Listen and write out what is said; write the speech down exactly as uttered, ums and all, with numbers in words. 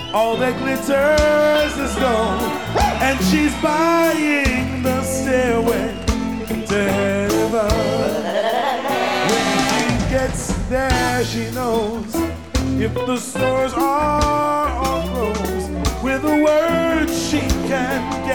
All that glitters is gold, and she's buying the stairway to heaven. When she gets there, she knows if the stores are all closed, with a word she can get